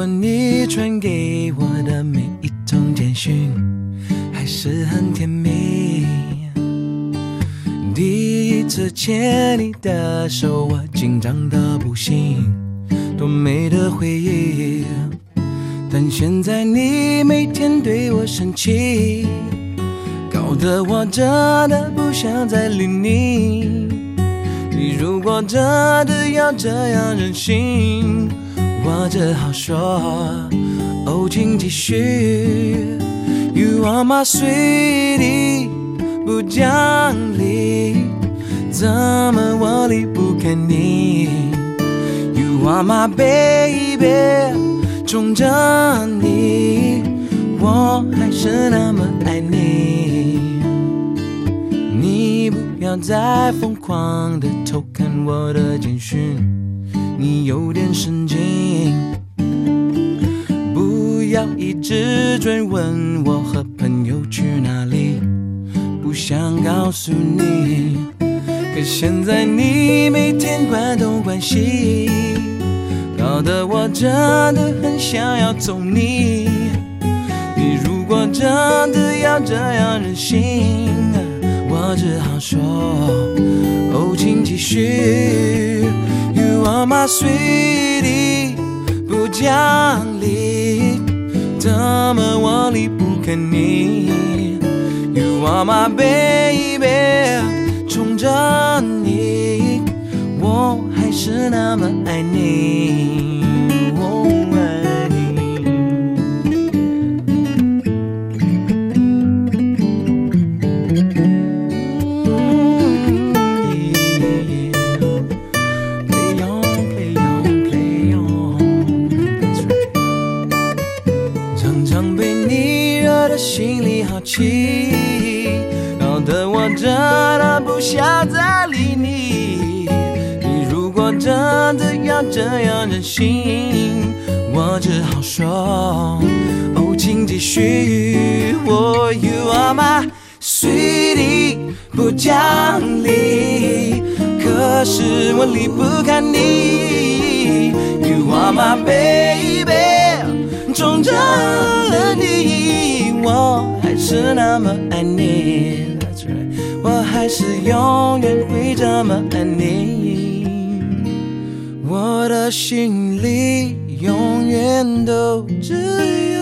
过你传给我的每一通简讯还是很甜蜜。第一次牵你的手，我紧张到不行，多美的回忆。但现在你每天对我生气，搞得我真的不想再理你。你如果真的要这样任性，我只好说哦，请继续。 You are my sweetie， 不讲理，怎么我离不开你？ You are my baby， 宠着你，我还是那么爱你。你不要再疯狂地偷看我的简讯，你有点神经。不要一直追问我和朋友去哪里，不想告诉你。可现在你每天关东关西，搞得我真的很想要揍你。你如果真的要这样任性，我只好说哦，请继续。 You are my sweetie， 不讲理，怎么我离不开你？ You are my baby， 宠着你，我还是那么爱你。爱你。Play on, play on, play on， That's right。 常常被你惹得心里好气，搞得我真的不想再理你。你如果真的要这样任性，我只好说哦，请继续。Oh, you are my sweetie， 不讲理，可是我离不开你。You are my baby， 宠着你，我还是那么爱你。That's right， 我还是永远会这么爱你。我的心里永远都只有